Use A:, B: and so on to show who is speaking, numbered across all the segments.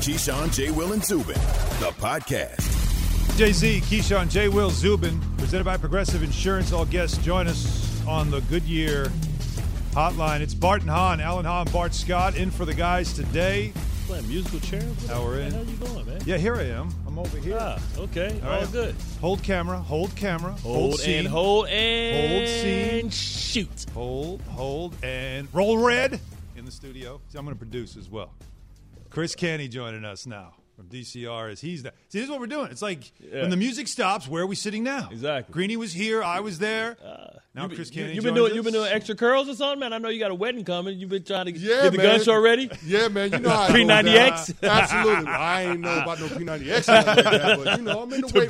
A: Keyshawn, J. Will, and Zubin, the podcast.
B: Jay-Z, Keyshawn, J. Will, Zubin, presented by Progressive Insurance. All guests join us on the Goodyear hotline. It's Bart and Hahn, Alan Hahn, Bart Scott, in for the guys today.
C: Playing musical chairs?
B: How
C: the hell you going, man?
B: Yeah, here I am. I'm over here.
C: Okay. All
B: right.
C: Good.
B: Hold camera. Hold scene.
C: Hold
B: scene.
C: Shoot.
B: Hold, and roll red in the studio. See, I'm going to produce as well. Chris Canny joining us now from DCR. See, this is what we're doing. It's like when the music stops, where are we sitting now?
C: Exactly.
B: Greeny was here. I was there. Now Chris Canny
C: You've been doing extra curls or something, man? I know you got a wedding coming. You've been trying to get the
D: man.
C: gun show ready?
D: Yeah, man. You know how
C: P90X?
D: Absolutely. I ain't know about no P90X like that, but, I'm in the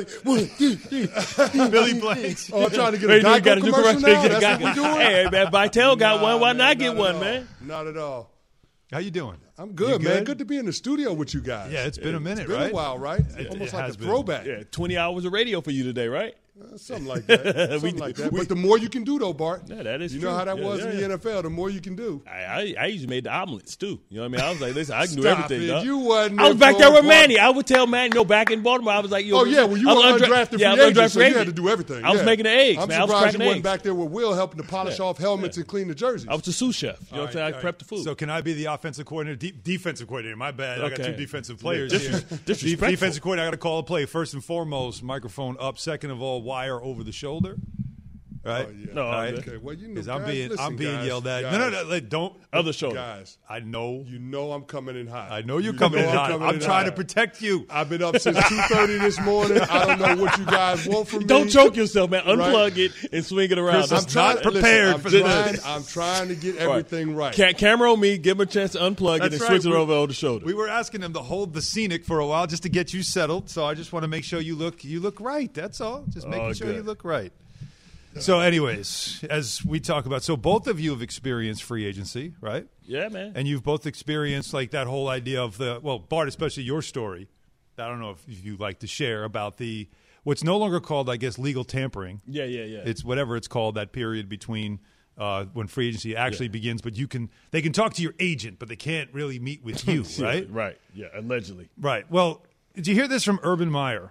D: weight room.
B: Billy Blanks.
D: Oh, I'm trying to get a Geico commercial now? That's what we're doing?
C: Hey, man, Vitel got one. Why not get one, man?
D: Not at all.
B: How you doing?
D: I'm good, man. Good to be in the studio with you guys.
B: Yeah, it's been a minute,
D: It's been
B: right?
D: a while, right? Almost like a throwback.
C: Yeah, 20 hours of radio for you today, right?
D: Something like that. But the more you can do, though, Bart.
C: Yeah, that is
D: You
C: true.
D: know how that was in
C: yeah.
D: the NFL. The more you can do.
C: I usually made the omelets, too. You know what I mean? I was like, listen, I can do
D: Stop
C: everything,
D: it.
C: dog.
D: You wasn't
C: I was back there with
D: Bart.
C: Manny. I would tell Manny, back in Baltimore, I was like,
D: well, you were undrafted free agent, so you had to do everything.
C: I was making the eggs,
D: I'm
C: man. I was
D: surprised
C: cracking
D: you wasn't
C: eggs.
D: back there with Will helping to polish off helmets and clean the jerseys.
C: I was the sous chef. You know what I'm saying? I prepped the food.
B: So can I be the offensive coordinator, defensive coordinator? My bad. I got two defensive players here.
C: Disrespectful.
B: Defensive coordinator, I got to call a play. First and foremost, microphone up. Second of all, wire over the shoulder. Right?
D: Oh, yeah.
C: No,
B: right.
D: Okay. Well, you know,
B: Because I'm
D: guys,
B: being
D: guys,
B: yelled at.
D: guys,
B: No, don't.
C: Other shoulder.
D: Guys,
B: I know.
D: you know I'm coming in hot.
B: I know you're coming in hot. I'm trying to protect you.
D: I've been up since 2:30 this morning. I don't know what you guys want from me.
C: Don't choke yourself, man. Unplug it and swing it around.
B: Chris, I'm prepared for this.
D: I'm trying to get everything right.
C: Camera on me. Give him a chance to unplug it and switch it over the shoulder.
B: We were asking him to hold the scenic for a while just to get you settled. So I just want to make sure you look right. That's all. Just making sure you look right. So anyways, as we talk about, so both of you have experienced free agency, right?
C: Yeah, man.
B: And you've both experienced like that whole idea of Bart, especially your story. I don't know if you'd like to share about what's no longer called, I guess, legal tampering.
C: Yeah.
B: It's whatever it's called, that period between when free agency actually begins. But they can talk to your agent, but they can't really meet with you, right?
C: Right. Yeah, allegedly.
B: Right. Well, did you hear this from Urban Meyer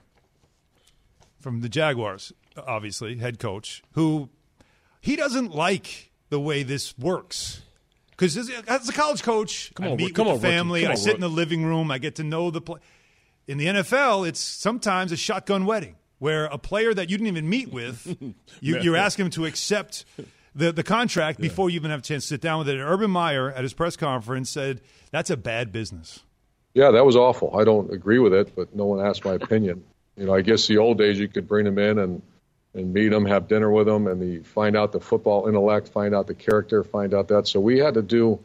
B: from the Jaguars? Obviously, head coach, who he doesn't like the way this works. Because as a college coach, I meet with the family, I sit in the living room, I get to know the play. In the NFL, it's sometimes a shotgun wedding where a player that you didn't even meet with, you're asking him to accept the contract before you even have a chance to sit down with it. And Urban Meyer, at his press conference, said that's a bad business.
E: Yeah, that was awful. I don't agree with it, but no one asked my opinion. I guess the old days you could bring them in and meet them, have dinner with them, and find out the football intellect, find out the character, find out that. So we had to do,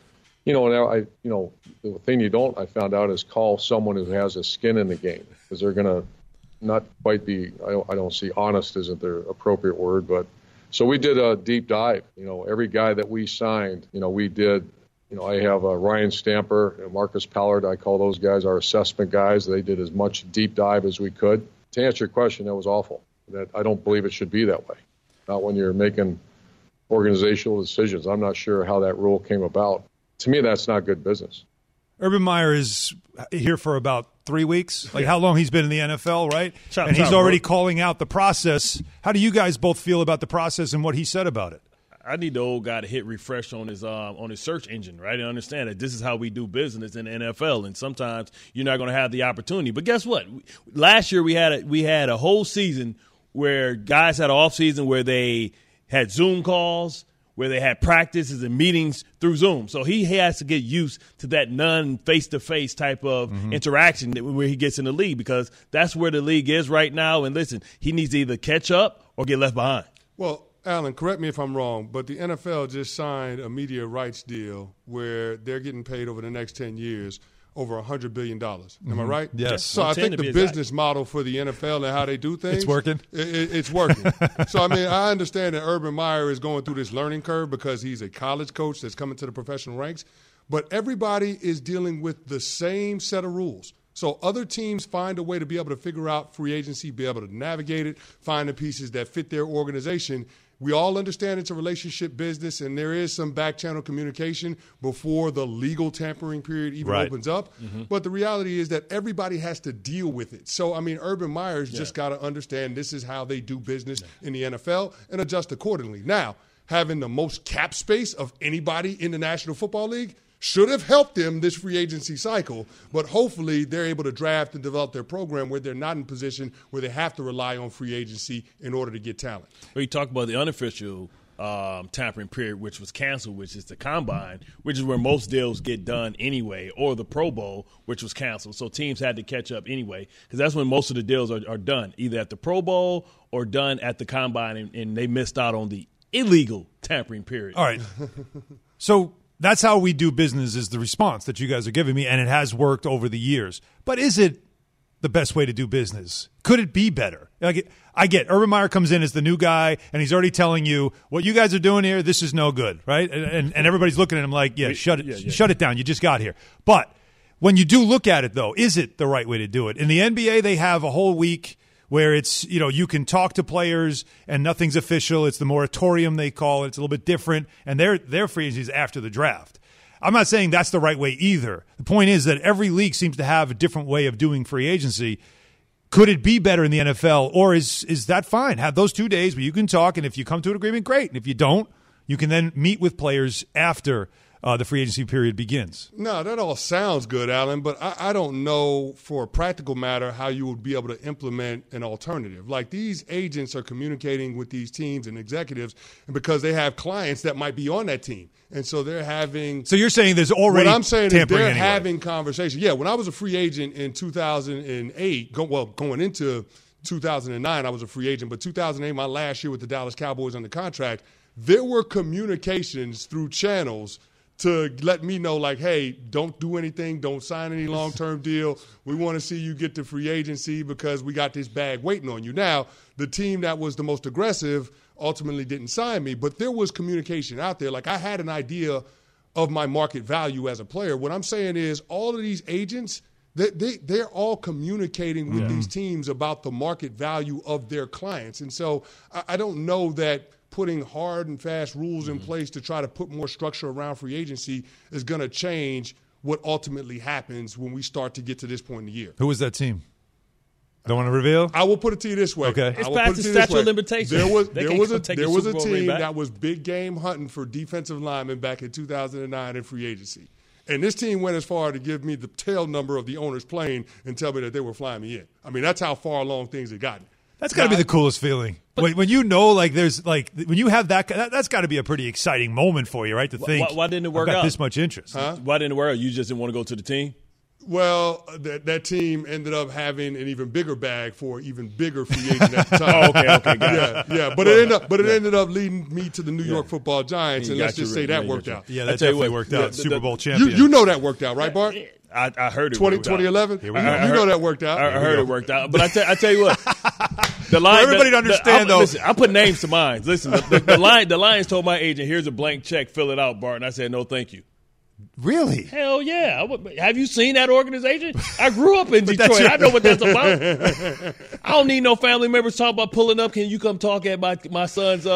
E: the thing I found out is call someone who has a skin in the game, because they're going to not quite be, I don't see honest isn't the appropriate word, but so we did a deep dive. Every guy that we signed, we did. I have Ryan Stamper and Marcus Pallard. I call those guys our assessment guys. They did as much deep dive as we could. To answer your question, that was awful. That I don't believe it should be that way. Not when you're making organizational decisions. I'm not sure how that rule came about. To me, that's not good business.
B: Urban Meyer is here for about 3 weeks. Like how long he's been in the NFL, right? And he's already calling out the process. How do you guys both feel about the process and what he said about it?
C: I need the old guy to hit refresh on his search engine, right, and understand that this is how we do business in the NFL. And sometimes you're not going to have the opportunity. But guess what? Last year we had a whole season where guys had an off season where they had Zoom calls, where they had practices and meetings through Zoom. So he has to get used to that non-face-to-face type of interaction where he gets in the league, because that's where the league is right now. And listen, he needs to either catch up or get left behind.
D: Well, Alan, correct me if I'm wrong, but the NFL just signed a media rights deal where they're getting paid over the next 10 years over $100 billion. Am I right?
B: Yes.
D: So I think the business model for the NFL and how they do things.
B: It's working.
D: It's working. So, I understand that Urban Meyer is going through this learning curve because he's a college coach that's coming to the professional ranks. But everybody is dealing with the same set of rules. So other teams find a way to be able to figure out free agency, be able to navigate it, find the pieces that fit their organization. We all understand it's a relationship business, and there is some back-channel communication before the legal tampering period even opens up. But the reality is that everybody has to deal with it. So, I mean, Urban Meyer's just got to understand this is how they do business in the NFL and adjust accordingly. Now, having the most cap space of anybody in the National Football League should have helped them this free agency cycle, but hopefully they're able to draft and develop their program where they're not in a position where they have to rely on free agency in order to get talent.
C: Well, you talk about the unofficial tampering period, which was canceled, which is the Combine, which is where most deals get done anyway, or the Pro Bowl, which was canceled. So teams had to catch up anyway, because that's when most of the deals are done, either at the Pro Bowl or done at the Combine, and they missed out on the illegal tampering period.
B: All right. So that's how we do business is the response that you guys are giving me, and it has worked over the years. But is it the best way to do business? Could it be better? I get Urban Meyer comes in as the new guy, and he's already telling you, what you guys are doing here, this is no good, right? And everybody's looking at him like, shut it down. You just got here. But when you do look at it, though, is it the right way to do it? In the NBA, they have a whole week where it's, you can talk to players and nothing's official. It's the moratorium they call it. It's a little bit different. And their free agency is after the draft. I'm not saying that's the right way either. The point is that every league seems to have a different way of doing free agency. Could it be better in the NFL, or is that fine? Have those 2 days where you can talk, and if you come to an agreement, great. And if you don't, you can then meet with players after the free agency period begins.
D: No, that all sounds good, Alan, but I don't know for a practical matter how you would be able to implement an alternative. Like, these agents are communicating with these teams and executives because they have clients that might be on that team. And so they're having –
B: So you're saying there's already
D: what I'm saying is they're
B: anyway.
D: having conversations. Yeah, when I was a free agent in 2008, going into 2009, I was a free agent. But 2008, my last year with the Dallas Cowboys under contract, there were communications through channels to let me know, like, hey, don't do anything, don't sign any long-term deal. We want to see you get to free agency because we got this bag waiting on you. Now, the team that was the most aggressive ultimately didn't sign me, but there was communication out there. Like, I had an idea of my market value as a player. What I'm saying is all of these agents, they're all communicating with these teams about the market value of their clients. And so I don't know that putting hard and fast rules in place to try to put more structure around free agency is going to change what ultimately happens when we start to get to this point in the year.
B: Who was that team? Don't want to reveal?
D: I will put it to you this way.
B: Okay.
C: It's past the statute of limitations.
D: There was a
C: Bowl
D: team
C: back.
D: that was big game hunting for defensive linemen back in 2009 in free agency. And this team went as far to give me the tail number of the owner's plane and tell me that they were flying me in. I mean, that's how far along things had gotten.
B: That's got to be the coolest feeling. When you know, like, there's, like, when you have that's got to be a pretty exciting moment for you, right? To think,
C: why didn't it work
B: I've got
C: out?
B: this much interest.
C: Why didn't it work out? You just didn't want to go to the team?
D: Well, that team ended up having an even bigger bag for an even bigger free agent at the time.
C: Okay, got it.
D: Yeah. But it ended up leading me to the New York Football Giants, and let's just say that worked out.
B: Yeah, that definitely worked out. Super Bowl champion.
D: You know that worked out, right, Bart?
C: I heard it.
D: 2011. You know that worked out.
C: I heard it worked out. But I tell you what, the Lions.
B: For everybody to understand, though.
C: Listen, I put names to mine. Listen, the Lions told my agent, "Here's a blank check. Fill it out, Bart." And I said, "No, thank you."
B: Really?
C: Hell yeah. Have you seen that organization? I grew up in Detroit. I know what that's about. I don't need no family members talking about pulling up. Can you come talk at my son's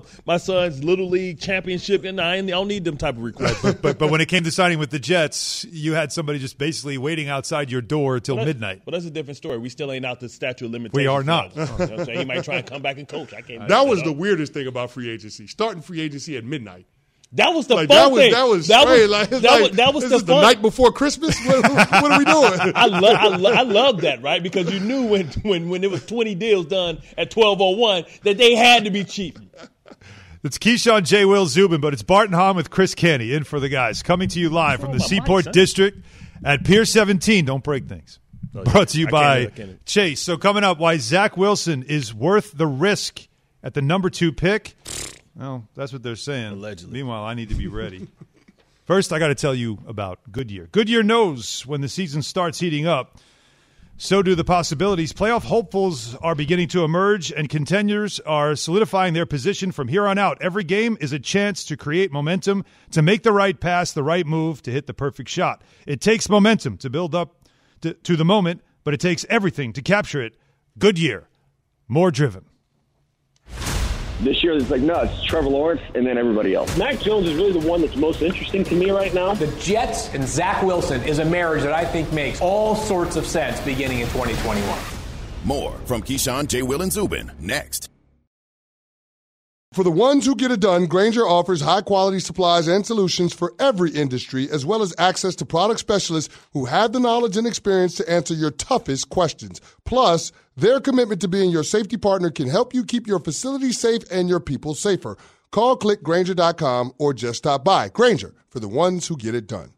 C: Little League championship? And I don't need them type of requests.
B: But when it came to signing with the Jets, you had somebody just basically waiting outside your door till midnight.
C: But that's a different story. We still ain't out the statute of limitations.
B: We are not.
C: You know what I'm saying? He might try and come back and coach. I can't.
D: That was the weirdest thing about free agency. Starting free agency at midnight.
C: That was the
D: like,
C: fun thing.
D: That was strange. That was the night before Christmas. What are we doing?
C: I love that, right? Because you knew when there was 20 deals done at 12:01 that they had to be cheap.
B: It's Keyshawn, J. Will, Zubin, but it's Bart and Hahn with Chris Canty in for the guys. Coming to you live from the Seaport District at Pier 17. Don't break things. Brought to you by Chase. So coming up, why Zach Wilson is worth the risk at the number 2 pick. Well, that's what they're saying.
C: Allegedly.
B: Meanwhile, I need to be ready. First, I got to tell you about Goodyear. Goodyear knows when the season starts heating up, so do the possibilities. Playoff hopefuls are beginning to emerge, and contenders are solidifying their position from here on out. Every game is a chance to create momentum, to make the right pass, the right move, to hit the perfect shot. It takes momentum to build up to the moment, but it takes everything to capture it. Goodyear, more driven.
F: This year, it's like, no, it's Trevor Lawrence and then everybody else.
G: Mac Jones is really the one that's most interesting to me right now.
H: The Jets and Zach Wilson is a marriage that I think makes all sorts of sense beginning in 2021.
A: More from Keyshawn, J. Will, and Zubin next.
D: For the ones who get it done, Grainger offers high-quality supplies and solutions for every industry, as well as access to product specialists who have the knowledge and experience to answer your toughest questions. Plus, their commitment to being your safety partner can help you keep your facility safe and your people safer. Call, click Grainger.com, or just stop by. Grainger, for the ones who get it done.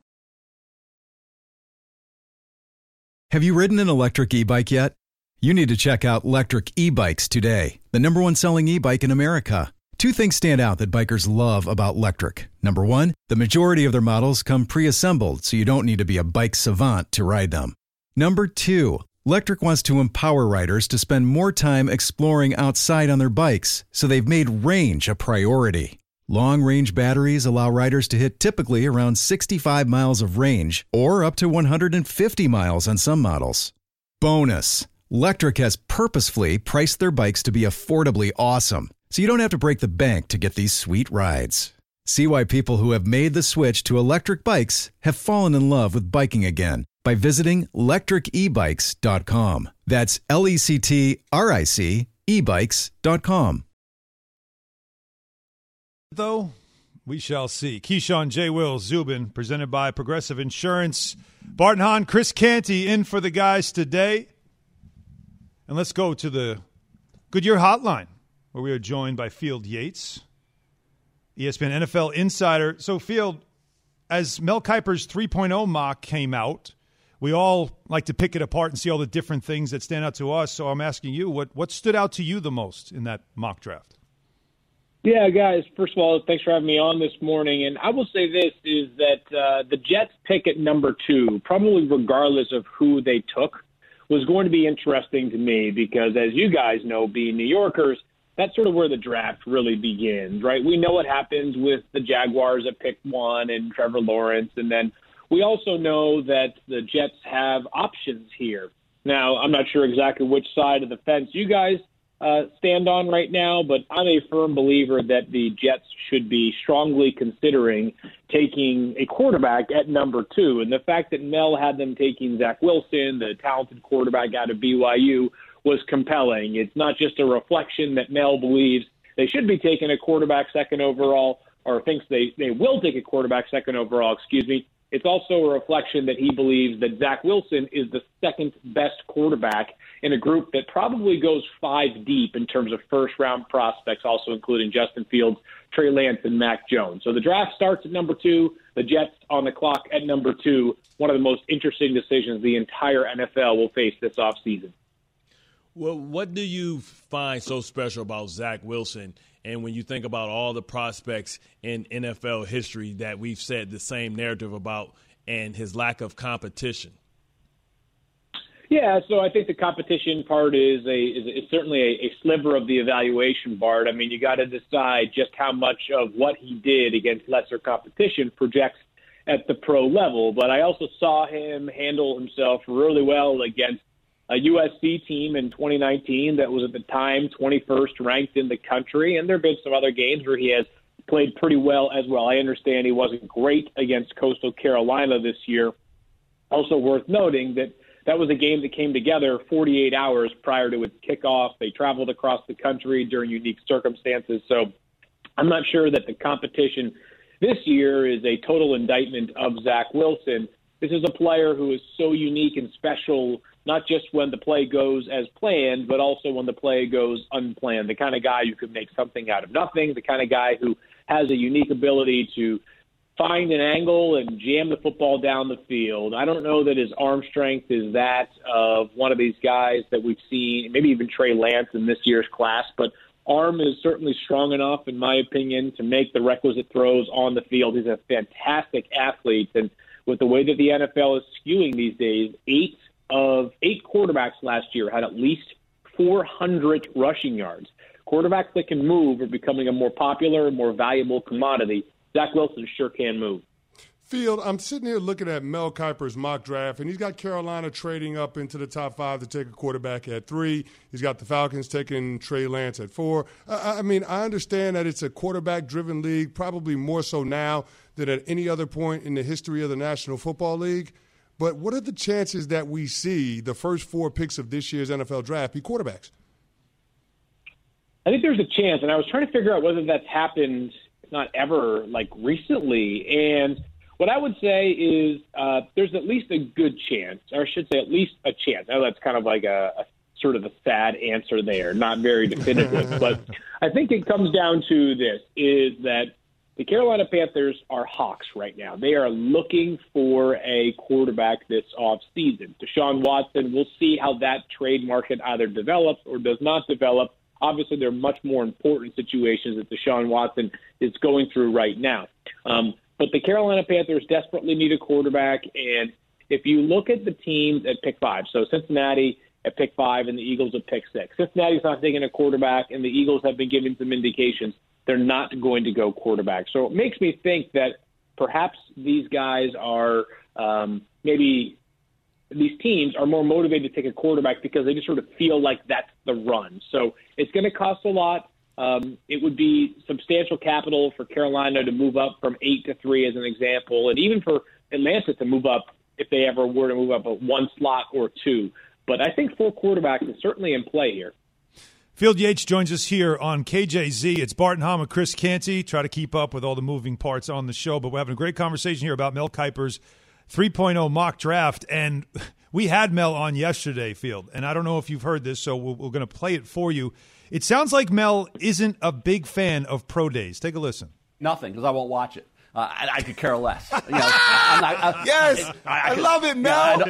I: Have you ridden an electric e-bike yet? You need to check out Lectric E-Bikes today, the #1 selling e-bike in America. Two things stand out that bikers love about Lectric. Number one, the majority of their models come pre-assembled, so you don't need to be a bike savant to ride them. Number two, Lectric wants to empower riders to spend more time exploring outside on their bikes, so they've made range a priority. Long-range batteries allow riders to hit typically around 65 miles of range, or up to 150 miles on some models. Bonus, Lectric has purposefully priced their bikes to be affordably awesome, so you don't have to break the bank to get these sweet rides. See why people who have made the switch to electric bikes have fallen in love with biking again by visiting lectricebikes.com. That's LECTRIC ebikes.com.
B: Though, we shall see. Keyshawn, J. Will, Zubin, presented by Progressive Insurance. Bart Hahn, Chris Canty in for the guys today. And let's go to the Goodyear Hotline, where we are joined by Field Yates, ESPN NFL insider. So, Field, as Mel Kiper's 3.0 mock came out, we all like to pick it apart and see all the different things that stand out to us. So I'm asking you, what stood out to you the most in that mock draft?
G: Yeah, guys, first of all, thanks for having me on this morning. And I will say this, is that the Jets pick at number 2, probably regardless of who they took, was going to be interesting to me because, as you guys know, being New Yorkers, that's sort of where the draft really begins, right? We know what happens with the Jaguars at pick 1 and Trevor Lawrence, and then we also know that the Jets have options here. Now, I'm not sure exactly which side of the fence you guys stand on right now, but I'm a firm believer that the Jets should be strongly considering taking a quarterback at number 2. And the fact that Mel had them taking Zach Wilson, the talented quarterback out of BYU, was compelling. It's not just a reflection that Mel believes they should be taking a quarterback second overall, or thinks they will take a quarterback second overall, It's also a reflection that he believes that Zach Wilson is the second best quarterback in a group that probably goes 5 deep in terms of first-round prospects, also including Justin Fields, Trey Lance, and Mac Jones. So the draft starts at number 2, the Jets on the clock at number 2, one of the most interesting decisions the entire NFL will face this offseason.
C: Well, what do you find so special about Zach Wilson? And when you think about all the prospects in NFL history that we've said the same narrative about and his lack of competition?
G: Yeah, so I think the competition part is certainly a sliver of the evaluation, Bart. I mean, you got to decide just how much of what he did against lesser competition projects at the pro level. But I also saw him handle himself really well against a USC team in 2019 that was at the time 21st ranked in the country. And there have been some other games where he has played pretty well as well. I understand he wasn't great against Coastal Carolina this year. Also worth noting that was a game that came together 48 hours prior to its kickoff. They traveled across the country during unique circumstances. So I'm not sure that the competition this year is a total indictment of Zach Wilson. This is a player who is so unique and special, not just when the play goes as planned, but also when the play goes unplanned. The kind of guy who could make something out of nothing, the kind of guy who has a unique ability to find an angle and jam the football down the field. I don't know that his arm strength is that of one of these guys that we've seen, maybe even Trey Lance in this year's class, but arm is certainly strong enough, in my opinion, to make the requisite throws on the field. He's a fantastic athlete, and with the way that the NFL is skewing these days, 8 quarterbacks last year had at least 400 rushing yards. Quarterbacks that can move are becoming a more popular and more valuable commodity. Zach Wilson sure can move.
D: Field, I'm sitting here looking at Mel Kiper's mock draft, and he's got Carolina trading up into the top 5 to take a quarterback at 3. He's got the Falcons taking Trey Lance at 4. I mean, I understand that it's a quarterback-driven league, probably more so now than at any other point in the history of the National Football League. But what are the chances that we see the first 4 picks of this year's NFL draft be quarterbacks?
G: I think there's a chance, and I was trying to figure out whether that's happened, if not ever, like recently. And what I would say is there's at least a good chance, or I should say at least a chance. I know that's kind of like a sort of a sad answer there, not very definitive. But I think it comes down to this, is that the Carolina Panthers are hawks right now. They are looking for a quarterback this offseason. Deshaun Watson, we'll see how that trade market either develops or does not develop. Obviously, there are much more important situations that Deshaun Watson is going through right now. But the Carolina Panthers desperately need a quarterback. And if you look at the teams at pick 5, so Cincinnati at pick 5 and the Eagles at pick 6, Cincinnati's not taking a quarterback, and the Eagles have been giving some indications they're not going to go quarterback. So it makes me think that perhaps these guys are maybe these teams are more motivated to take a quarterback because they just sort of feel like that's the run. So it's going to cost a lot. It would be substantial capital for Carolina to move up from 8 to 3 as an example, and even for Atlanta to move up if they ever were to move up 1 slot or 2. But I think 4 quarterbacks is certainly in play here.
B: Field Yates joins us here on KJZ. It's Bart and Hahn with Chris Canty. Try to keep up with all the moving parts on the show, but we're having a great conversation here about Mel Kiper's 3.0 mock draft. And we had Mel on yesterday, Field, and I don't know if you've heard this, so we're going to play it for you. It sounds like Mel isn't a big fan of pro days. Take a listen.
J: Nothing, because I won't watch it. I could care less.
K: I love it,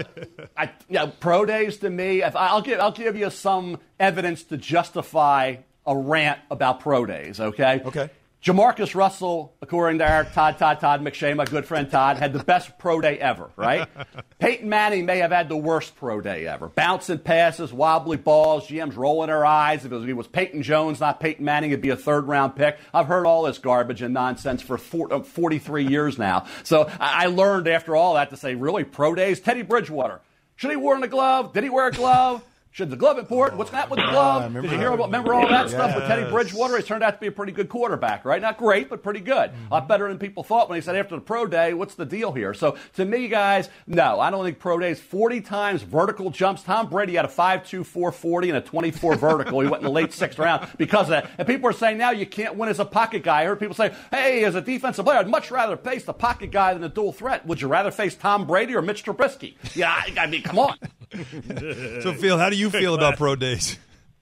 K: Mel.
J: Pro days to me, I'll give you some evidence to justify a rant about pro days. Okay.
K: Okay.
J: Jamarcus Russell, according to our Todd McShay, my good friend Todd, had the best pro day ever, right? Peyton Manning may have had the worst pro day ever. Bouncing passes, wobbly balls, GMs rolling their eyes. If it was Peyton Jones, not Peyton Manning, it'd be a third-round pick. I've heard all this garbage and nonsense for 43 years now. So I learned after all that to say, really, pro days? Teddy Bridgewater. Should he wear a glove? Did he wear a glove? Should the glove important? What's that with the glove? Did you remember all that stuff with Teddy Bridgewater? He turned out to be a pretty good quarterback, right? Not great, but pretty good. A lot better than people thought when he said after the pro day, what's the deal here? So to me, guys, no, I don't think pro days. 40 times vertical jumps. Tom Brady had a 5.2 440 and a 24 vertical. He went in the late 6th round because of that. And people are saying now you can't win as a pocket guy. I heard people say, hey, as a defensive player, I'd much rather face the pocket guy than a dual threat. Would you rather face Tom Brady or Mitch Trubisky? Yeah, I mean, come on.
B: So, Phil, how do you feel about pro days?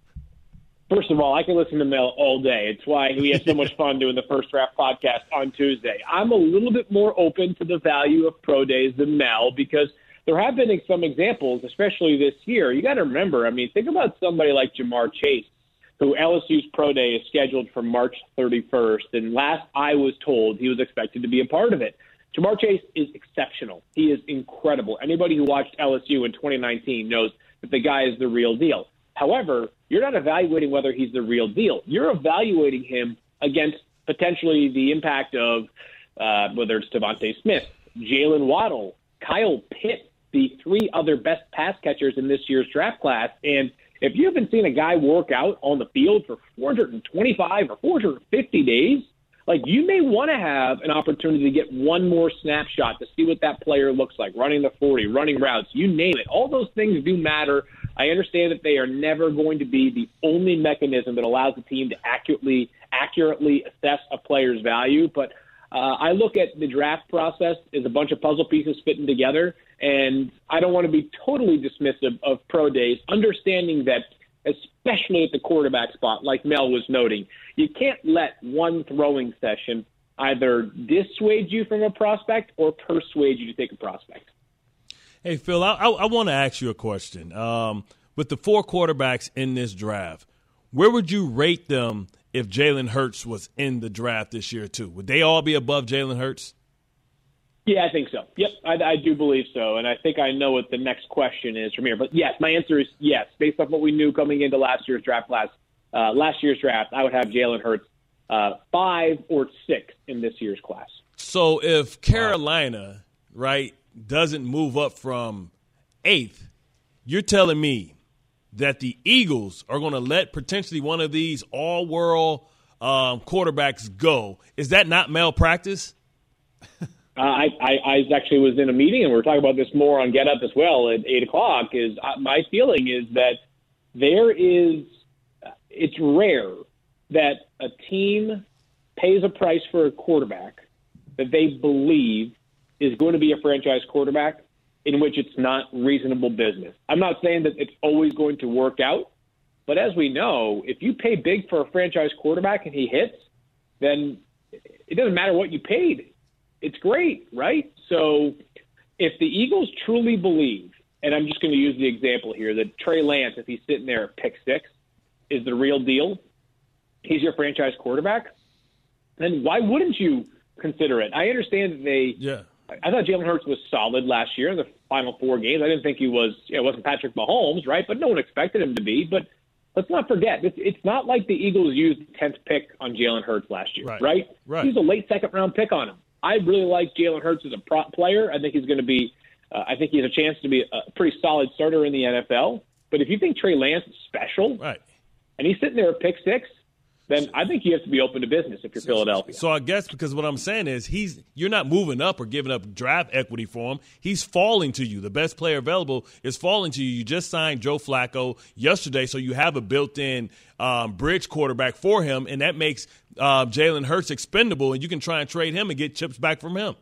G: First of all, I can listen to Mel all day. It's why we had so much fun doing the First Draft podcast on Tuesday. I'm a little bit more open to the value of pro days than Mel because there have been some examples, especially this year. You got to remember, I mean, think about somebody like Jamar Chase, who LSU's pro day is scheduled for March 31st, and last I was told he was expected to be a part of it. Jamar Chase is exceptional. He is incredible. Anybody who watched LSU in 2019 knows that the guy is the real deal. However, you're not evaluating whether he's the real deal. You're evaluating him against potentially the impact of whether it's Devontae Smith, Jalen Waddle, Kyle Pitts, the 3 other best pass catchers in this year's draft class. And if you haven't seen a guy work out on the field for 425 or 450 days, like, you may want to have an opportunity to get one more snapshot to see what that player looks like, running the 40, running routes, you name it. All those things do matter. I understand that they are never going to be the only mechanism that allows the team to accurately assess a player's value, but I look at the draft process as a bunch of puzzle pieces fitting together, and I don't want to be totally dismissive of pro days, understanding that especially at the quarterback spot, like Mel was noting, you can't let one throwing session either dissuade you from a prospect or persuade you to take a prospect.
C: Hey, Phil, I want to ask you a question. With the 4 quarterbacks in this draft, where would you rate them if Jalen Hurts was in the draft this year too? Would they all be above Jalen Hurts?
G: Yeah, I think so. Yep, I do believe so, and I think I know what the next question is from here. But yes, my answer is yes. Based off what we knew coming into last year's draft class, I would have Jalen Hurts 5 or 6 in this year's class.
C: So if Carolina, right, doesn't move up from 8th, you're telling me that the Eagles are going to let potentially one of these all-world quarterbacks go. Is that not malpractice?
G: I actually was in a meeting, and we were talking about this more on Get Up as well at 8 o'clock. My feeling is that it's rare that a team pays a price for a quarterback that they believe is going to be a franchise quarterback in which it's not reasonable business. I'm not saying that it's always going to work out, but as we know, if you pay big for a franchise quarterback and he hits, then it doesn't matter what you paid. It's great, right? So if the Eagles truly believe, and I'm just going to use the example here, that Trey Lance, if he's sitting there at pick 6, is the real deal, he's your franchise quarterback, then why wouldn't you consider it? I understand that I thought Jalen Hurts was solid last year in the final 4 games. I didn't think he was, it wasn't Patrick Mahomes, right? But no one expected him to be. But let's not forget, it's not like the Eagles used the 10th pick on Jalen Hurts last year, right? He's a late second-round pick on him. I really like Jalen Hurts as a prop player. I think he's going to be I think he has a chance to be a pretty solid starter in the NFL. But if you think Trey Lance is special, and he's sitting there at pick 6, then I think you have to be open to business if you're Philadelphia.
C: So I guess because what I'm saying is you're not moving up or giving up draft equity for him. He's falling to you. The best player available is falling to you. You just signed Joe Flacco yesterday, so you have a built-in bridge quarterback for him, and that makes Jalen Hurts expendable, and you can try and trade him and get chips back from him.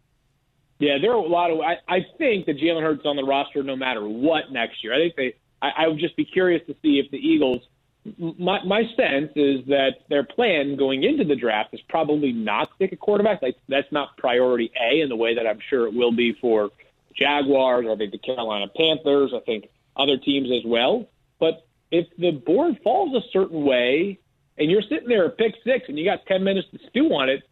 G: Yeah, there are a lot of – I think that Jalen Hurts is on the roster no matter what next year. I would just be curious to see if the Eagles – My sense is that their plan going into the draft is probably not to pick a quarterback. That's not priority A in the way that I'm sure it will be for Jaguars, I think the Carolina Panthers, I think other teams as well. But if the board falls a certain way and you're sitting there at pick 6 and you got 10 minutes to stew on it,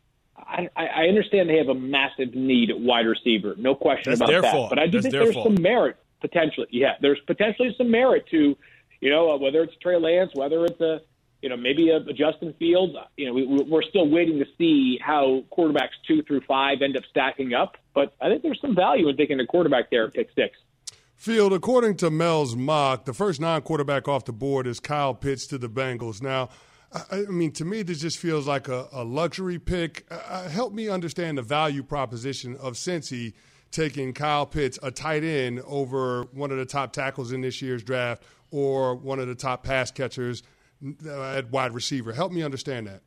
G: I understand they have a massive need at wide receiver. No question about that. But I do think there's some merit potentially. Yeah, there's potentially some merit to – whether it's Trey Lance, whether it's maybe a Justin Fields, we're still waiting to see how quarterbacks 2 through 5 end up stacking up. But I think there's some value in taking a quarterback there at pick 6.
D: Field, according to Mel's mock, the first non-quarterback off the board is Kyle Pitts to the Bengals. Now, I mean, to me, this just feels like a luxury pick. Help me understand the value proposition of Cincy taking Kyle Pitts, a tight end, over one of the top tackles in this year's draft, or one of the top pass catchers at wide receiver. Help me understand that.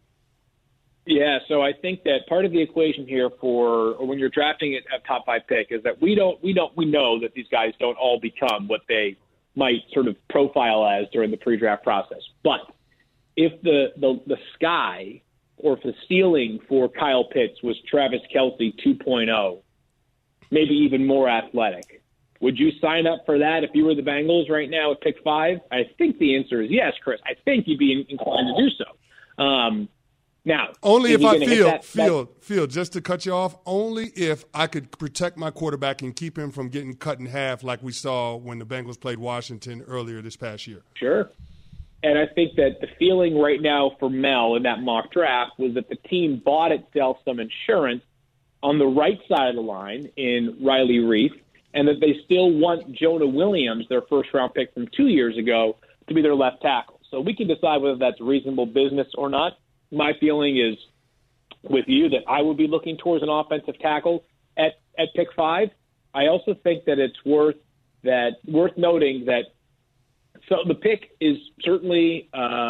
G: Yeah, so I think that part of the equation here for when you're drafting a top 5 pick is that we know that these guys don't all become what they might sort of profile as during the pre-draft process. But if the sky or if the ceiling for Kyle Pitts was Travis Kelce 2.0, maybe even more athletic, would you sign up for that if you were the Bengals right now at pick 5? I think the answer is yes, Chris. I think you'd be inclined to do so. Now,
D: only if I feel, just to cut you off, only if I could protect my quarterback and keep him from getting cut in half like we saw when the Bengals played Washington earlier this past year.
G: Sure. And I think that the feeling right now for Mel in that mock draft was that the team bought itself some insurance on the right side of the line in Riley Reif, and that they still want Jonah Williams, their first-round pick from 2 years ago, to be their left tackle. So we can decide whether that's reasonable business or not. My feeling is with you that I would be looking towards an offensive tackle at pick 5. I also think that it's worth noting that so the pick is certainly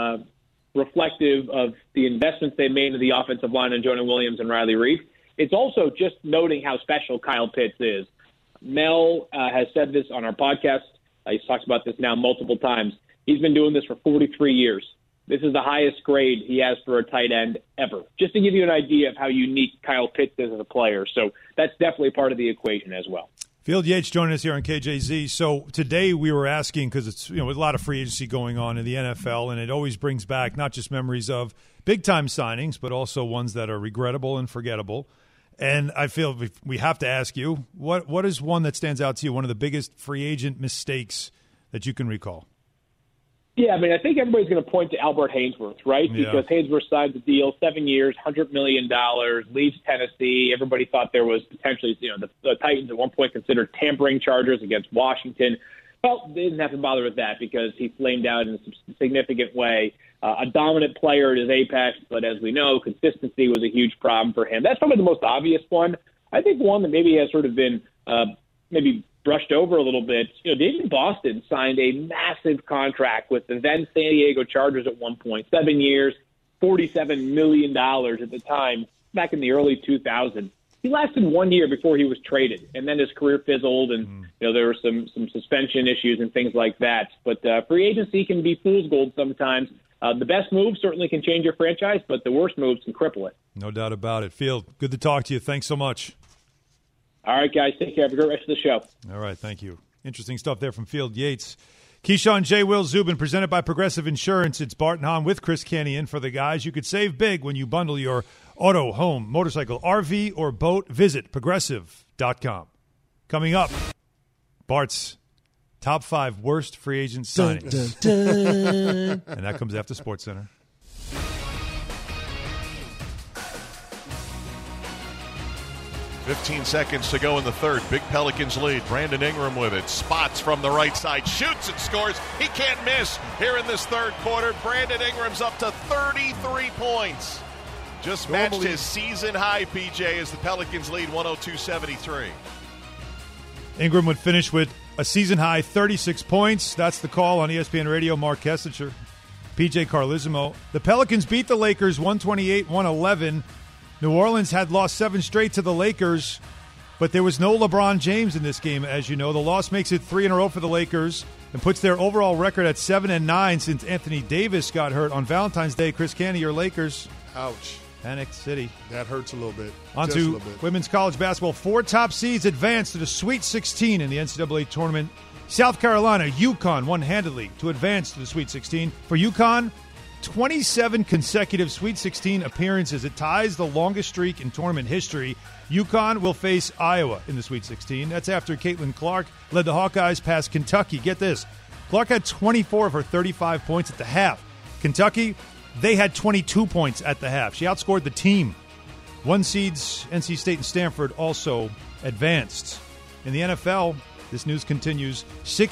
G: reflective of the investments they made into the offensive line in Jonah Williams and Riley Reif. It's also just noting how special Kyle Pitts is. Mel has said this on our podcast. He's talked about this now multiple times. He's been doing this for 43 years. This is the highest grade he has for a tight end ever. Just to give you an idea of how unique Kyle Pitts is as a player. So that's definitely part of the equation as well.
B: Field Yates joining us here on KJZ. So today we were asking, because it's a lot of free agency going on in the NFL, and it always brings back not just memories of big-time signings, but also ones that are regrettable and forgettable. And I feel we have to ask you, what is one that stands out to you, one of the biggest free agent mistakes that you can recall?
G: Yeah, I mean, I think everybody's going to point to Albert Haynesworth, right?
B: Yeah.
G: Because Haynesworth signed the deal, 7 years, $100 million, leaves Tennessee. Everybody thought there was potentially, the Titans at one point considered tampering charges against Washington. Well, they didn't have to bother with that because he flamed out in a significant way. A dominant player at his apex, but as we know, consistency was a huge problem for him. That's probably the most obvious one. I think one that maybe has sort of been maybe brushed over a little bit. David Boston signed a massive contract with the then San Diego Chargers at one point, 7 years, $47 million at the time, back in the early 2000s. He lasted 1 year before he was traded, and then his career fizzled, and there were some suspension issues and things like that. But free agency can be fool's gold sometimes. The best moves certainly can change your franchise, but the worst moves can cripple it.
B: No doubt about it. Field, good to talk to you. Thanks so much.
G: All right, guys. Take care. Have a great rest of the show.
B: All right. Thank you. Interesting stuff there from Field Yates. Keyshawn, J. Will, Zubin, presented by Progressive Insurance. It's Bart and Hahn with Chris Canty in for the guys. You could save big when you bundle your auto, home, motorcycle, RV, or boat. Visit Progressive.com. Coming up, Bart's top 5 worst free agent signings. Dun, dun, dun. And that comes after SportsCenter.
L: $15 seconds to go in the third. Big Pelicans lead. Brandon Ingram with it. Spots from the right side. Shoots and scores. He can't miss here in this third quarter. Brandon Ingram's up to 33 points. Just matched his season high, PJ, as the Pelicans lead 102-73.
B: Ingram would finish with a season-high 36 points. That's the call on ESPN Radio. Mark Kessinger, PJ Carlizimo. The Pelicans beat the Lakers 128-111. New Orleans had lost 7 straight to the Lakers, but there was no LeBron James in this game, as you know. The loss makes it 3 in a row for the Lakers and puts their overall record at 7-9 since Anthony Davis got hurt on Valentine's Day. Chris Canty, your Lakers.
D: Ouch.
B: Panic City.
D: That hurts a little bit.
B: On to women's college basketball. 4 top seeds advanced to the Sweet 16 in the NCAA tournament. South Carolina, UConn won handedly to advance to the Sweet 16. For UConn, 27 consecutive Sweet 16 appearances. It ties the longest streak in tournament history. UConn will face Iowa in the Sweet 16. That's after Caitlin Clark led the Hawkeyes past Kentucky. Get this. Clark had 24 of her 35 points at the half. Kentucky, they had 22 points at the half. She outscored the team. 1 seeds, NC State and Stanford, also advanced. In the NFL, this news continues.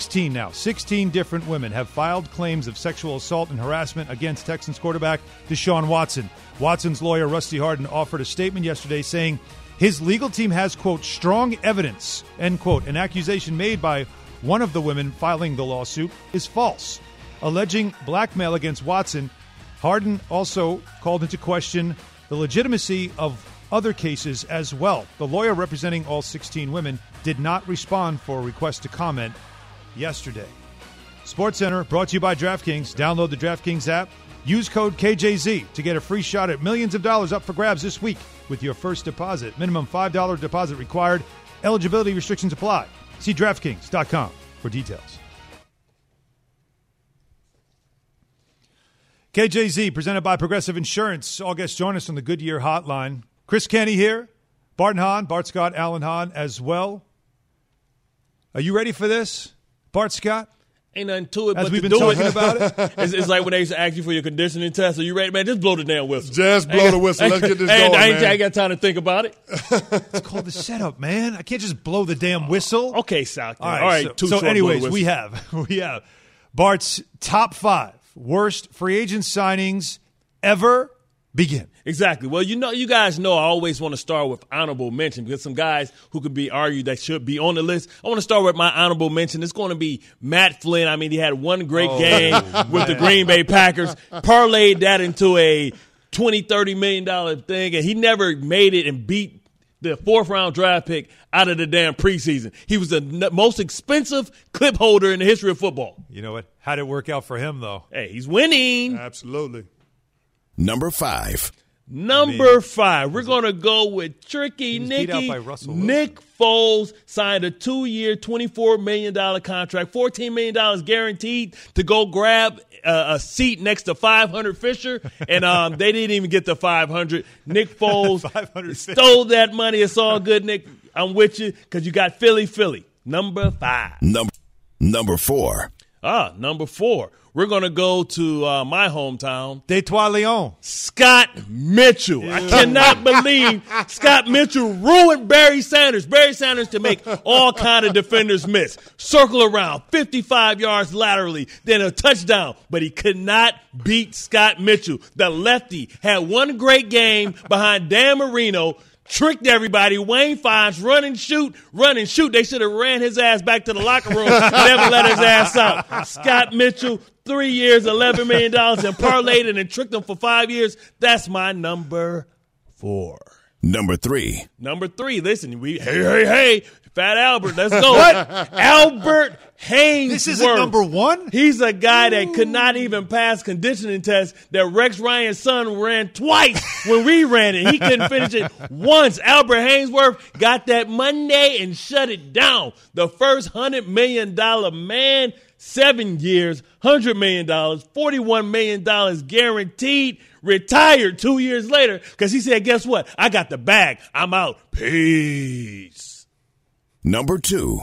B: 16 different women have filed claims of sexual assault and harassment against Texans quarterback Deshaun Watson. Watson's lawyer, Rusty Hardin, offered a statement yesterday saying his legal team has, quote, strong evidence, end quote. An accusation made by one of the women filing the lawsuit is false, alleging blackmail against Watson. Hardin also called into question the legitimacy of other cases as well. The lawyer representing all 16 women did not respond for a request to comment yesterday. SportsCenter brought to you by DraftKings. Download the DraftKings app. Use code KJZ to get a free shot at millions of dollars up for grabs this week with your first deposit. Minimum $5 deposit required. Eligibility restrictions apply. See DraftKings.com for details. KJZ, presented by Progressive Insurance. All guests join us on the Goodyear Hotline. Chris Canty here. Bart and Hahn, Bart Scott, Alan Hahn as well. Are you ready for this, Bart Scott?
C: Ain't nothing to it
B: as
C: but
B: we've
C: to
B: been
C: do
B: talking about it.
C: It's like when they used to ask you for your conditioning test. Are you ready, man? Just blow the damn whistle.
D: Just blow the whistle. Let's get this going,
C: I
D: man.
C: ain't got time to think about it.
B: It's called the setup, man. I can't just blow the damn whistle.
C: Okay, Sal.
B: All right. So anyways, we have Bart's top 5 worst free agent signings ever. Begin.
C: Exactly. Well, you guys know I always want to start with honorable mention because some guys who could be argued that should be on the list. I want to start with my honorable mention. It's going to be Matt Flynn. I mean, he had one great game with the Green Bay Packers, parlayed that into a $20, $30 million thing, and he never made it and beat the 4th-round draft pick out of the damn preseason. He was the most expensive clip holder in the history of football.
B: You know what? How'd it work out for him, though?
C: Hey, he's winning.
D: Absolutely.
A: Number 5.
C: Number 5. We're going to go with Tricky Nicky. Nick Foles signed a 2-year, $24 million contract, $14 million guaranteed to go grab a seat next to 500 Fisher, and they didn't even get the 500. Nick Foles stole that money. It's all good, Nick. I'm with you because you got Philly. Number 5.
A: Number 4.
C: Number 4. We're going to go to my hometown.
B: Detroit-Lyon.
C: Scott Mitchell. I cannot believe Scott Mitchell ruined Barry Sanders. Barry Sanders can make all kind of defenders miss. Circle around, 55 yards laterally, then a touchdown. But he could not beat Scott Mitchell. The lefty had one great game behind Dan Marino. Tricked everybody. Wayne Fontes, run and shoot. They should have ran his ass back to the locker room and never let his ass out. Scott Mitchell, 3 years, $11 million, and parlayed it and tricked him for 5 years. That's my number 4.
A: Number 3.
C: Listen, hey, Fat Albert, let's go. Albert Haynesworth.
B: This isn't number 1?
C: He's a guy that could not even pass conditioning tests that Rex Ryan's son ran twice when we ran it. He couldn't finish it once. Albert Haynesworth got that Monday and shut it down. The first $100 million man, 7 years, $100 million, $41 million guaranteed. Retired 2 years later because he said, guess what? I got the bag. I'm out. Peace.
A: Number 2.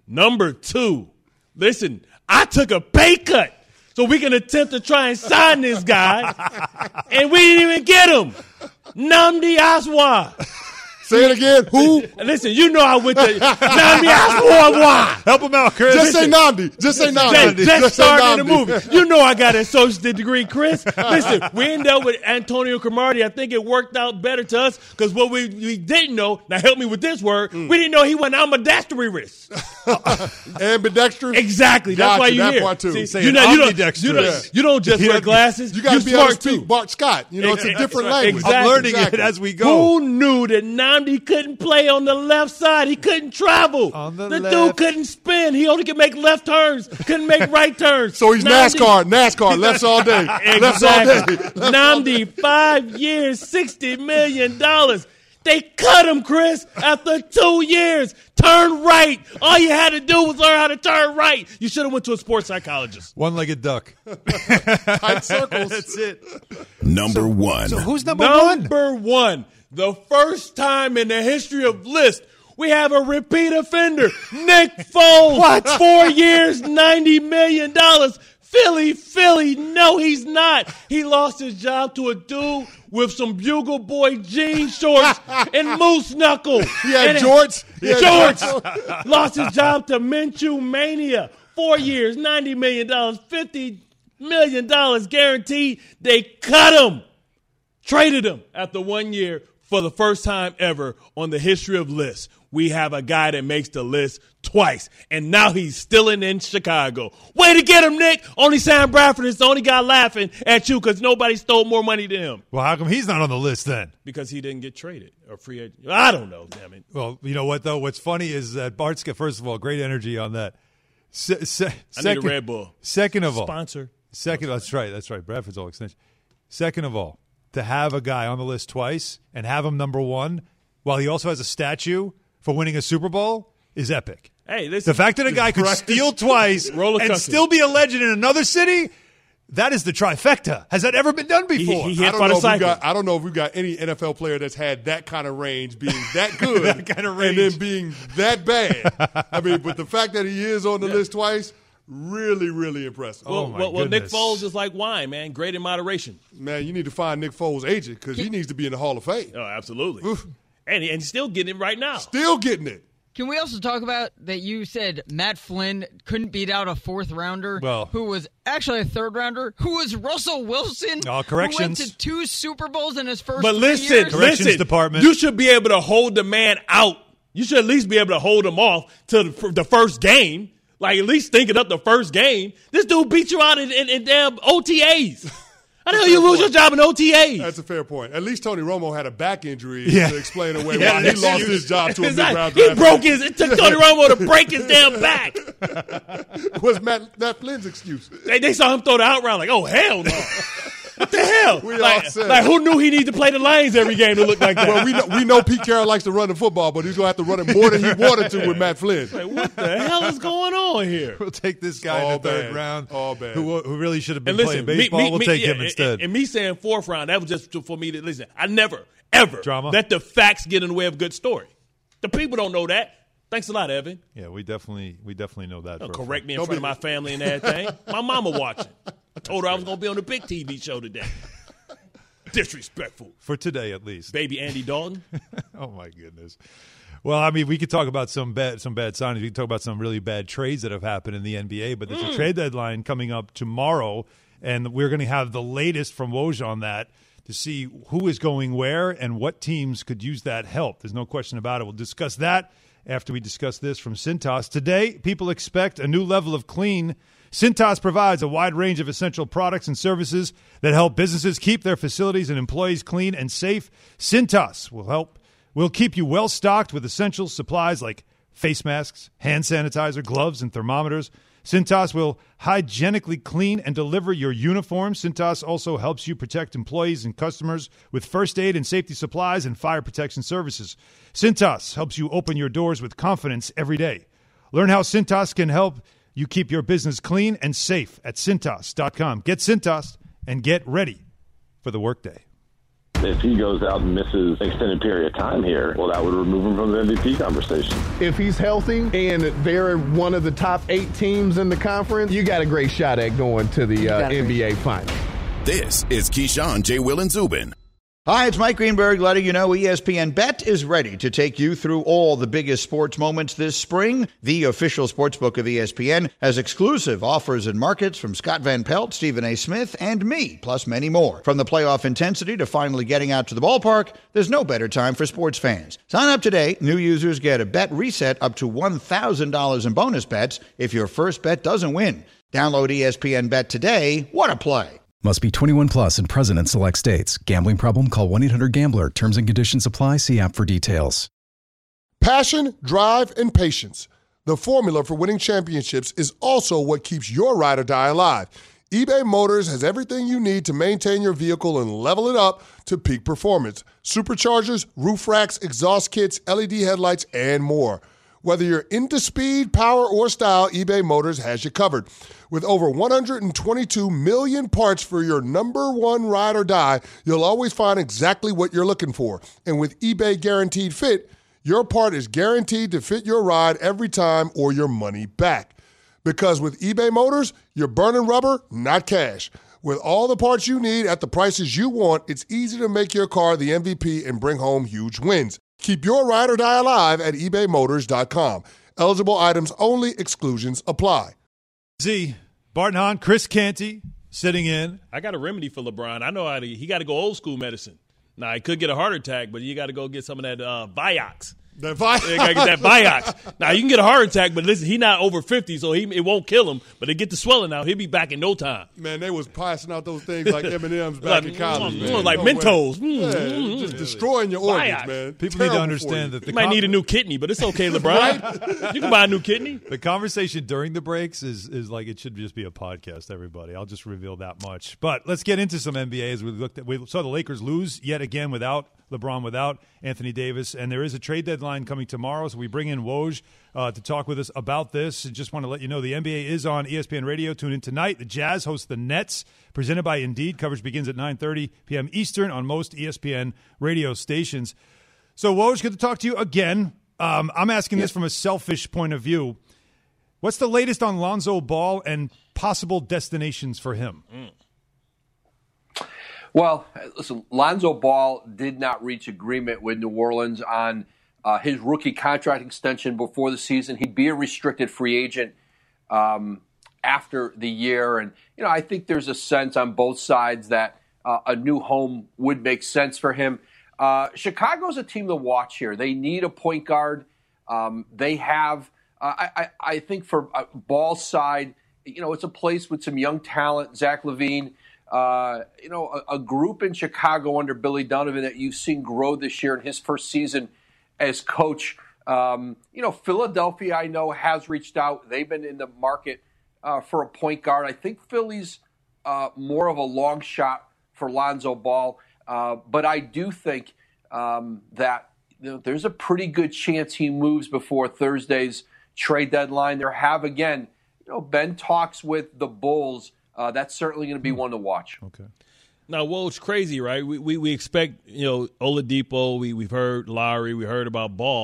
C: Listen, I took a pay cut so we can attempt to try and sign this guy, and we didn't even get him. Nnamdi Aswa.
D: Say it again. Who?
C: Listen, you know I went to Nnamdi Aswa.
B: Help him out, Chris.
D: Just say Nnamdi. Just
C: started in the movie. You know I got an associate degree, Chris. Listen, we ended up with Antonio Cromartie. I think it worked out better to us because what we didn't know, now help me with this word, we didn't know he went ambidextrous.
D: Ambidextrous?
C: Exactly. That's why you're here.
D: Part too.
C: See, you don't just wear glasses.
D: You got to be able to speak
C: too.
D: Bart Scott. It's a different language.
C: Exactly.
B: I'm learning it as we go.
C: Who knew that Nnamdi couldn't play on the left side? He couldn't travel. The dude couldn't spin. He only could make left turns. Couldn't make right turns.
D: So he's NASCAR, lefts all day.
C: Exactly.
D: Lefts all day.
C: Nnamdi, 5 years, $60 million. They cut him, Chris, after 2 years. Turn right. All you had to do was learn how to turn right. You should have went to a sports psychologist.
B: One-legged duck.
D: Tight circles.
B: That's it.
A: Number 1.
B: So who's number 1?
C: Number 1. The first time in the history of List, we have a repeat offender, Nick Foles.
B: What?
C: 4 years, $90 million. Philly, no, he's not. He lost his job to a dude with some Bugle Boy jean shorts and moose knuckle.
D: He had jorts.
C: Jorts. Lost his job to Minshew Mania. 4 years, $90 million, $50 million guaranteed. They cut him. Traded him after 1 year for the first time ever on the history of List. We have a guy that makes the list twice, and now he's still in Chicago. Way to get him, Nick. Only Sam Bradford is the only guy laughing at you because nobody stole more money than him.
B: Well, how come he's not on the list then?
C: Because he didn't get traded or free agent. I don't know, damn it.
B: Well, you know what, though? What's funny is that Bartska, first of all, great energy on that.
C: I need a Red Bull.
B: Second of all.
C: Sponsor.
B: That's right. Bradford's all extension. Second of all, to have a guy on the list twice and have him number 1 while he also has a statue for winning a Super Bowl is epic.
C: Hey, listen.
B: The fact that a guy could steal twice and still be a legend in another city, that is the trifecta. Has that ever been done before?
C: He hit by the cycle.
D: I don't know if we've got any NFL player that's had that kind of range, being that good,
B: that kind of range,
D: and then being that bad. I mean, but the fact that he is on the list twice, really, really impressive.
C: Well, Nick Foles is like wine, man. Great in moderation.
D: Man, you need to find Nick Foles' agent because he needs to be in the Hall of Fame.
C: Oh, absolutely. Oof. And he's still getting it right now.
D: Still getting it.
M: Can we also talk about that you said Matt Flynn couldn't beat out a 4th rounder who was actually a 3rd rounder, who was Russell Wilson, who went to 2 Super Bowls in his first 3 years?
B: Corrections department.
C: You should be able to hold the man out. You should at least be able to hold him off to the first game. Like, at least thinking up the first game. This dude beat you out in damn OTAs. How the hell you lose your job in OTAs?
D: That's a fair point. At least Tony Romo had a back injury to explain away why he lost his job to a mid-round draft.
C: It took Tony Romo to break his damn back.
D: What's Matt Flynn's excuse?
C: They saw him throw the out round like, oh, hell no. What the hell?
D: Like
C: who knew he needed to play the Lions every game to look like that?
D: Well, we know Pete Carroll likes to run the football, but he's going to have to run it more than he wanted to with Matt Flynn.
C: Like, what the hell is going on here?
B: We'll take this guy in the 3rd round who really should have been playing
C: baseball.
B: baseball. We'll take him instead.
C: And me saying 4th round, that was just for me to listen. I never, ever
B: Drama.
C: let the facts get in the way of a good story. The people don't know that. Thanks a lot, Evan.
B: Yeah, we definitely know that.
C: Don't correct me in front of my family and everything. My mama watching. I told her I was going to be on the big TV show today. Disrespectful.
B: For today, at least.
C: Baby Andy Dalton.
B: Oh, my goodness. Well, I mean, we could talk about some bad signings. We could talk about some really bad trades that have happened in the NBA, but there's a trade deadline coming up tomorrow, and we're going to have the latest from Woj on that to see who is going where and what teams could use that help. There's no question about it. We'll discuss that after we discuss this from Cintas. Today, people expect a new level of clean. Cintas provides a wide range of essential products and services that help businesses keep their facilities and employees clean and safe. Cintas will keep you well stocked with essential supplies like face masks, hand sanitizer, gloves, and thermometers. Cintas will hygienically clean and deliver your uniforms. Cintas also helps you protect employees and customers with first aid and safety supplies and fire protection services. Cintas helps you open your doors with confidence every day. Learn how Cintas can help you keep your business clean and safe at Cintas.com. Get Cintas and get ready for the workday.
F: If he goes out and misses an extended period of time here, well, that would remove him from the MVP conversation.
N: If he's healthy and they're one of the top 8 teams in the conference, you got a great shot at going to the NBA Finals.
A: This is Keyshawn, J. Will, and Zubin.
O: Hi, it's Mike Greenberg letting you know ESPN Bet is ready to take you through all the biggest sports moments this spring. The official sportsbook of ESPN has exclusive offers and markets from Scott Van Pelt, Stephen A. Smith, and me, plus many more. From the playoff intensity to finally getting out to the ballpark, there's no better time for sports fans. Sign up today. New users get a bet reset up to $1,000 in bonus bets if your first bet doesn't win. Download ESPN Bet today. What a play.
I: Must be 21 plus and present in select states. Gambling problem? Call 1-800-GAMBLER. Terms and conditions apply. See app for details.
D: Passion, drive, and patience. The formula for winning championships is also what keeps your ride or die alive. eBay Motors has everything you need to maintain your vehicle and level it up to peak performance. Superchargers, roof racks, exhaust kits, LED headlights, and more. Whether you're into speed, power, or style, eBay Motors has you covered. With over 122 million parts for your number one ride or die, you'll always find exactly what you're looking for. And with eBay Guaranteed Fit, your part is guaranteed to fit your ride every time or your money back. Because with eBay Motors, you're burning rubber, not cash. With all the parts you need at the prices you want, it's easy to make your car the MVP and bring home huge wins. Keep your ride or die alive at ebaymotors.com. Eligible items only. Exclusions apply.
B: Barton Hahn, Chris Canty sitting in.
C: I got a remedy for LeBron. I know he got to go old school medicine. Now, he could get a heart attack, but you got to go get some of that Vioxx.
D: You got
C: to get that Vioxx. Now, you can get a heart attack, but listen, he's not over 50, so it won't kill him. But they get the swelling out. He'll be back in no time.
D: Man, they was passing out those things like M&M's back in college, man.
C: Like Mentos.
D: Just destroying your organs, man.
B: People need to understand that
C: you might need a new kidney, but it's okay, LeBron. You can buy a new kidney.
B: The conversation during the breaks is like it should just be a podcast, everybody. I'll just reveal that much. But let's get into some NBA as we saw the Lakers lose yet again without LeBron, without Anthony Davis, and there is a trade deadline coming tomorrow, so we bring in Woj to talk with us about this. And just want to let you know the NBA is on ESPN Radio. Tune in tonight. The Jazz host the Nets, presented by Indeed. Coverage begins at 9:30 p.m. Eastern on most ESPN radio stations. So, Woj, good to talk to you again. I'm asking this from a selfish point of view. What's the latest on Lonzo Ball and possible destinations for him?
P: Well, listen, Lonzo Ball did not reach agreement with New Orleans on his rookie contract extension before the season. He'd be a restricted free agent after the year. And, I think there's a sense on both sides that a new home would make sense for him. Chicago's a team to watch here. They need a point guard. They have, I think for Ball's side, it's a place with some young talent, Zach LaVine. A group in Chicago under Billy Donovan that you've seen grow this year in his first season as coach. Philadelphia, I know, has reached out. They've been in the market for a point guard. I think Philly's more of a long shot for Lonzo Ball. But I do think that there's a pretty good chance he moves before Thursday's trade deadline. There have, again, been talks with the Bulls. That's certainly going to be one to watch.
B: Okay.
C: Now, it's crazy, right? We expect, Oladipo, we've heard Lowry, we heard about Ball,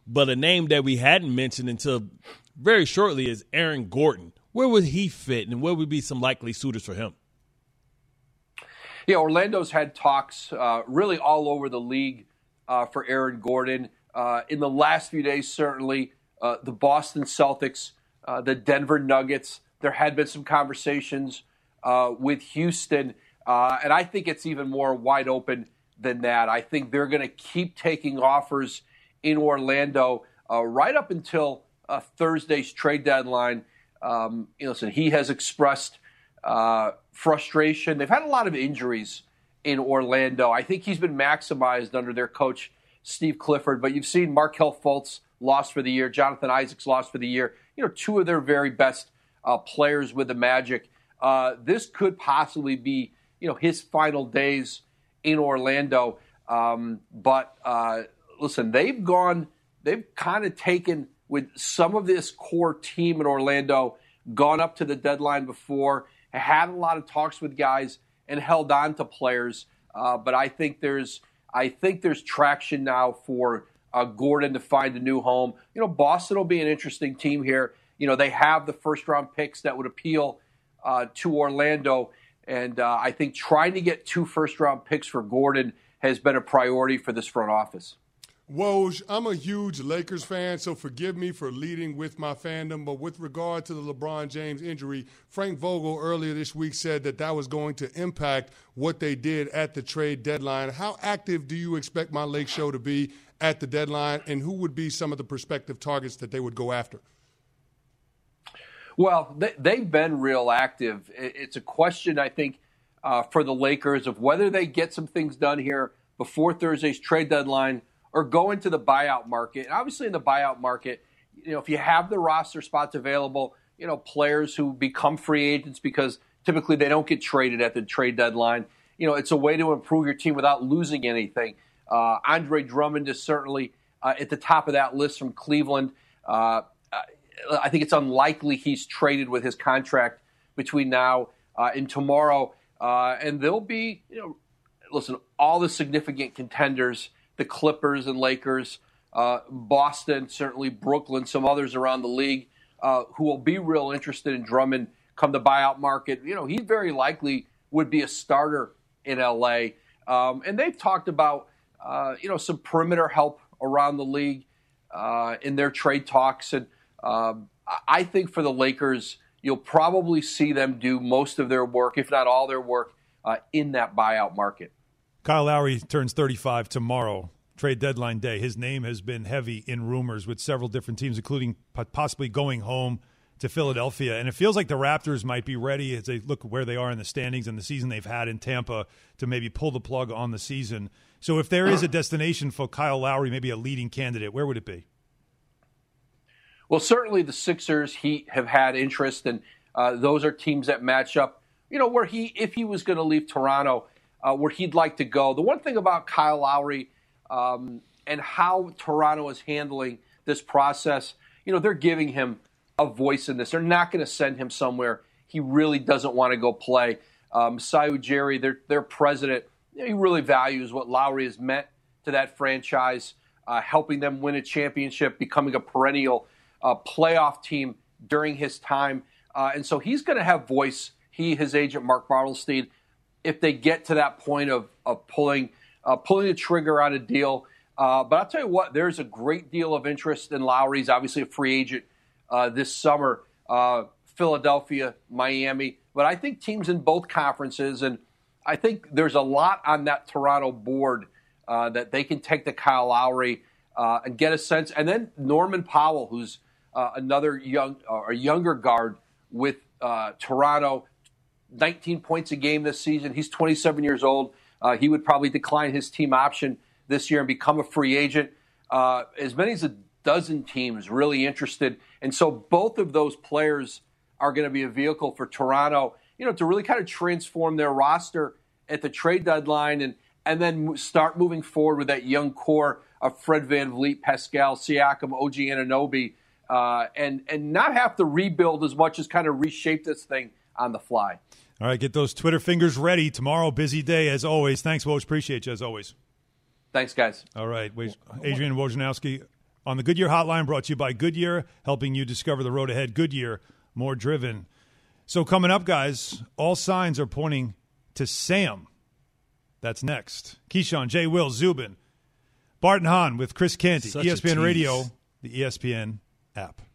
C: But a name that we hadn't mentioned until very shortly is Aaron Gordon. Where would he fit, and where would be some likely suitors for him?
P: Yeah, Orlando's had talks really all over the league for Aaron Gordon. In the last few days, certainly, the Boston Celtics, the Denver Nuggets, there had been some conversations with Houston, and I think it's even more wide open than that. I think they're going to keep taking offers in Orlando right up until Thursday's trade deadline. Listen, he has expressed frustration. They've had a lot of injuries in Orlando. I think he's been maximized under their coach, Steve Clifford. But you've seen Markelle Fultz lost for the year, Jonathan Isaacs lost for the year. Two of their very best players with the Magic. This could possibly be, his final days in Orlando. But listen, they've kind of taken with some of this core team in Orlando, gone up to the deadline before, had a lot of talks with guys and held on to players. But I think there's traction now for Gordon to find a new home. Boston will be an interesting team here. They have the first-round picks that would appeal to Orlando. And I think trying to get 2 first-round picks for Gordon has been a priority for this front office.
D: Woj, I'm a huge Lakers fan, so forgive me for leading with my fandom. But with regard to the LeBron James injury, Frank Vogel earlier this week said that was going to impact what they did at the trade deadline. How active do you expect my Lake Show to be at the deadline, and who would be some of the prospective targets that they would go after?
P: Well, they've been real active. It's a question, I think, for the Lakers of whether they get some things done here before Thursday's trade deadline or go into the buyout market. And obviously in the buyout market, if you have the roster spots available, players who become free agents because typically they don't get traded at the trade deadline, it's a way to improve your team without losing anything. Andre Drummond is certainly at the top of that list from Cleveland. I think it's unlikely he's traded with his contract between now and tomorrow. And there'll be, listen, all the significant contenders, the Clippers and Lakers, Boston, certainly Brooklyn, some others around the league who will be real interested in Drummond come the buyout market. He very likely would be a starter in L.A. And they've talked about, some perimeter help around the league in their trade talks. And I think for the Lakers, you'll probably see them do most of their work, if not all their work, in that buyout market.
B: Kyle Lowry turns 35 tomorrow, trade deadline day. His name has been heavy in rumors with several different teams, including possibly going home to Philadelphia. And it feels like the Raptors might be ready as they look where they are in the standings and the season they've had in Tampa to maybe pull the plug on the season. So if there is a destination for Kyle Lowry, maybe a leading candidate, where would it be?
P: Well, certainly the Sixers, Heat have had interest, and those are teams that match up, where if he was going to leave Toronto, where he'd like to go. The one thing about Kyle Lowry and how Toronto is handling this process, they're giving him a voice in this. They're not going to send him somewhere he really doesn't want to go play. Masai Ujiri, their president, he really values what Lowry has meant to that franchise, helping them win a championship, becoming a perennial playoff team during his time. And so he's going to have voice, his agent, Mark Bartelstein, if they get to that point of pulling the trigger on a deal. But I'll tell you what, there's a great deal of interest in Lowry. He's obviously a free agent this summer, Philadelphia, Miami. But I think teams in both conferences, and I think there's a lot on that Toronto board that they can take to Kyle Lowry and get a sense. And then Norman Powell, who's another younger guard with Toronto, 19 points a game this season. He's 27 years old. He would probably decline his team option this year and become a free agent. As many as a dozen teams really interested. And so both of those players are going to be a vehicle for Toronto, to really kind of transform their roster at the trade deadline and then start moving forward with that young core of Fred VanVleet, Pascal Siakam, OG Anunoby, and not have to rebuild as much as kind of reshape this thing on the fly.
B: All right, get those Twitter fingers ready. Tomorrow, busy day as always. Thanks, Woj. Appreciate you as always.
P: Thanks, guys.
B: All right, Adrian Wojnarowski, on the Goodyear Hotline, brought to you by Goodyear, helping you discover the road ahead. Goodyear, more driven. So coming up, guys, all signs are pointing to Sam. That's next. Keyshawn, J. Will, Zubin, Bart and Hahn with Chris Canty, ESPN Radio, the ESPN app.